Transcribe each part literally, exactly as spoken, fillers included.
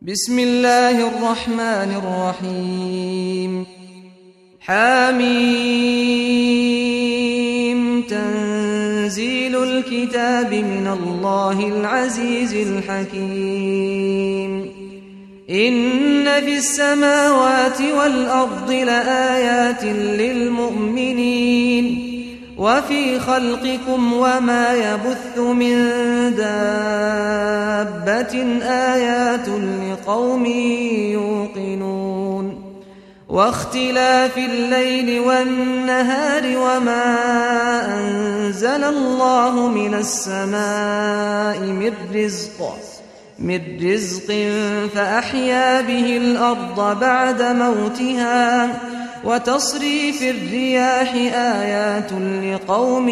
بسم الله الرحمن الرحيم حميم تنزيل الكتاب من الله العزيز الحكيم إن في السماوات والأرض لآيات للمؤمنين وفي خلقكم وما يبث من دابة آيات لقوم يوقنون واختلاف الليل والنهار وما أنزل الله من السماء من رزق من رزق فأحيا به الأرض بعد موتها وتصريف الرياح آيات لقوم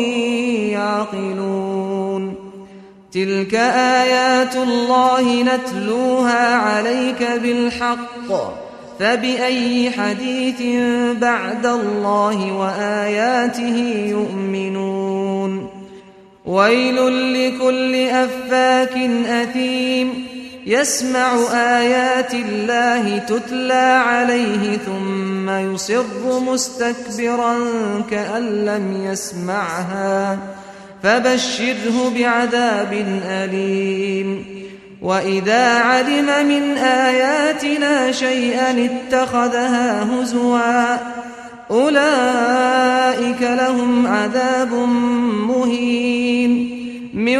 يعقلون تلك آيات الله نتلوها عليك بالحق فبأي حديث بعد الله وآياته يؤمنون ويل لكل أفاك أثيم يسمع آيات الله تتلى عليه ثم يصر مستكبرا كأن لم يسمعها فبشره بعذاب أليم وإذا علم من آياتنا شيئا اتخذها هزوا أولئك لهم عذاب مهين من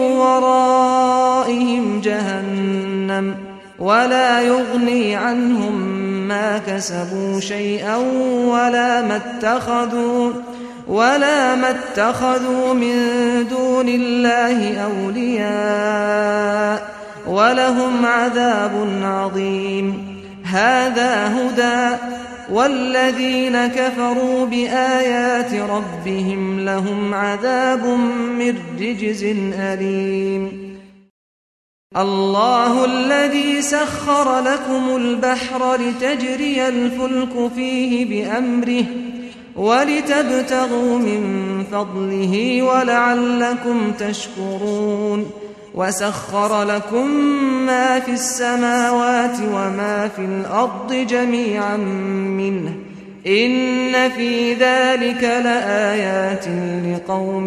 ورائهم جهنم ولا يغني عنهم ما كسبوا شيئا ولا ما اتخذوا ولا ما اتخذوا من دون الله أولياء ولهم عذاب عظيم هذا هدى والذين كفروا بآيات ربهم لهم عذاب من رجز أليم الله الذي سخر لكم البحر لتجري الفلك فيه بأمره ولتبتغوا من فضله ولعلكم تشكرون وسخر لكم ما في السماوات وما في الأرض جميعا منه إن في ذلك لآيات لقوم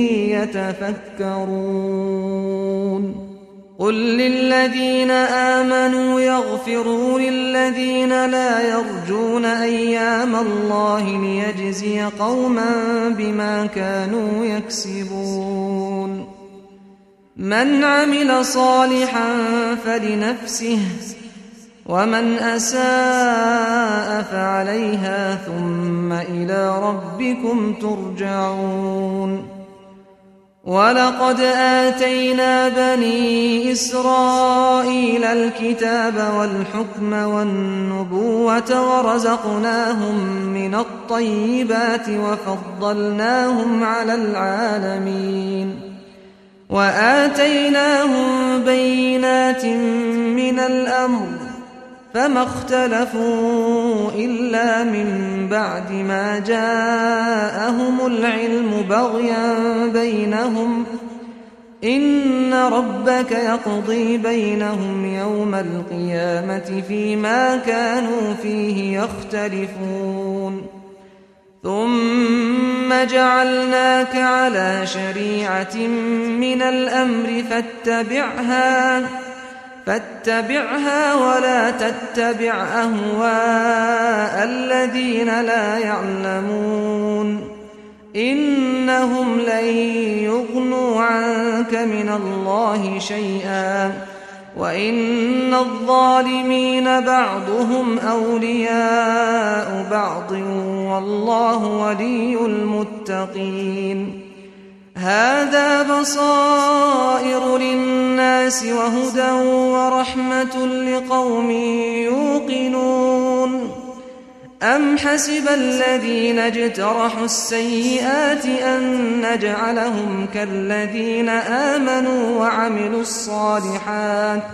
يتفكرون قل للذين آمنوا يغفروا للذين لا يرجون أيام الله ليجزي قوما بما كانوا يكسبون من عمل صالحا فلنفسه ومن أساء فعليها ثم إلى ربكم ترجعون ولقد آتينا بني إسرائيل الكتاب والحكم والنبوة ورزقناهم من الطيبات وفضلناهم على العالمين وآتيناهم بينات من الأمر فما اختلفوا إلا من بعد ما جاءهم العلم بغيا بينهم إن ربك يقضي بينهم يوم القيامة فيما كانوا فيه يختلفون ثم جعلناك على شريعة من الأمر فاتبعها فاتبعها ولا تتبع أهواء الذين لا يعلمون إنهم لن يغنوا عنك من الله شيئا وإن الظالمين بعضهم أولياء بعض والله ولي المتقين هذا بصائر للناس وهدى ورحمة لقوم يوقنون أم حسب الذين اجترحوا السيئات أن نجعلهم كالذين آمنوا وعملوا الصالحات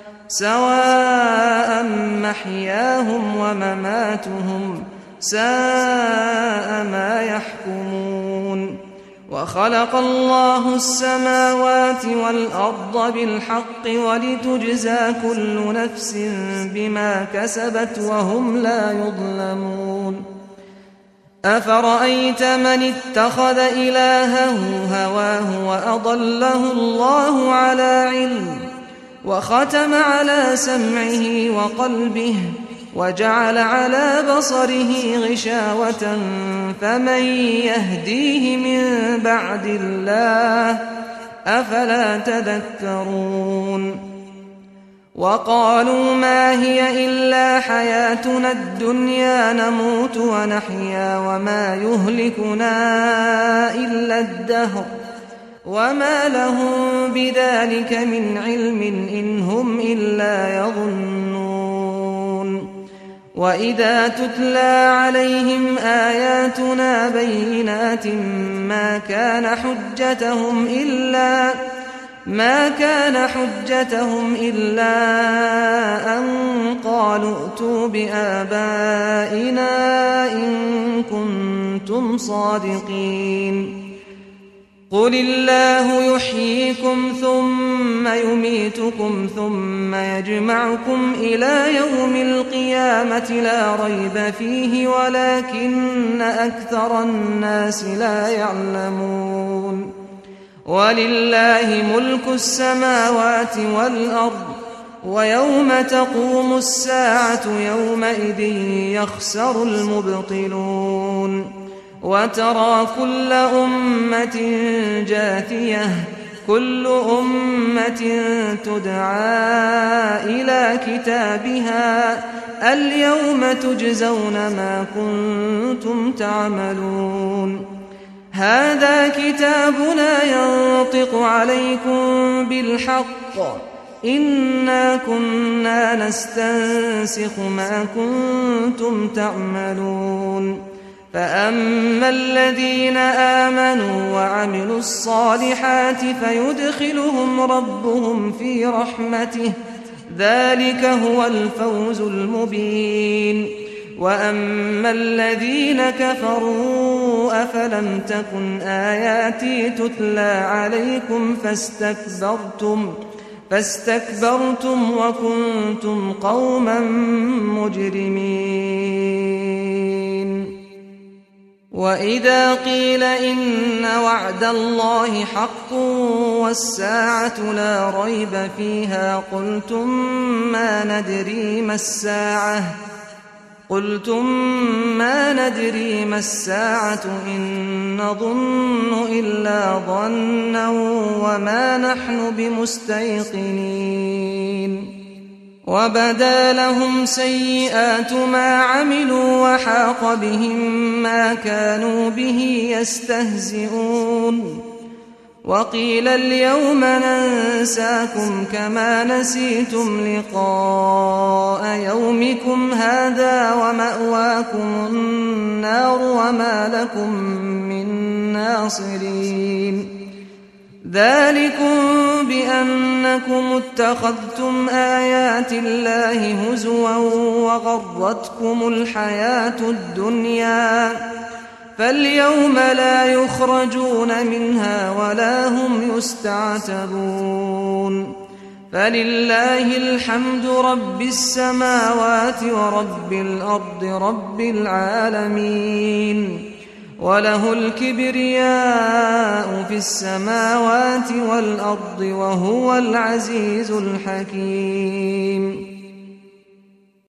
سواء محياهم ومماتهم ساء ما يحكمون وخلق الله السماوات والأرض بالحق ولتجزى كل نفس بما كسبت وهم لا يظلمون أفرأيت من اتخذ إلهه هواه وأضله الله على علم وختم على سمعه وقلبه وجعل على بصره غشاوة فمن يهديه من بعد الله أفلا تذكرون وقالوا ما هي إلا حياتنا الدنيا نموت ونحيا وما يهلكنا إلا الدهر وما لهم بذلك من علم إن هم إلا يظنون وإذا تتلى عليهم آياتنا بينات ما كان حجتهم إلا ما كان حجتهم إلا أن قالوا ائتوا بآبائنا إن كنتم صادقين قل الله يحييكم ثم يميتكم ثم يجمعكم إلى يوم القيامة لا ريب فيه ولكن أكثر الناس لا يعلمون ولله ملك السماوات والأرض ويوم تقوم الساعة يومئذ يخسر المبطلون وترى كل أمة جاثية كل أمة تدعى إلى كتابها اليوم تجزون ما كنتم تعملون هذا كتابنا ينطق عليكم بالحق إنا كنا نستنسخ ما كنتم تعملون فأما الذين آمنوا وعملوا الصالحات فيدخلهم ربهم في رحمته ذلك هو الفوز المبين وأما الذين كفروا أفلم تكن آياتي تتلى عليكم فاستكبرتم فاستكبرتم وكنتم قوما مجرمين وإذا قيل إن وعد الله حق والساعة لا ريب فيها قلتم ما ندري ما الساعة قلتم ما ندري ما الساعة إن نظن إلا ظنا وما نحن بمستيقنين وبدا لهم سيئات ما عملوا وحاق بهم ما كانوا به يستهزئون وقيل اليوم ننساكم كما نسيتم لقاء يومكم هذا ومأواكم النار وما لكم من ناصرين ذلكم بأنكم اتخذتم آيات الله هزوا وغرتكم الحياة الدنيا فاليوم لا يخرجون منها ولا هم يستعتبون فلله الحمد رب السماوات ورب الأرض رب العالمين وله الكبرياء في السماوات والأرض وهو العزيز الحكيم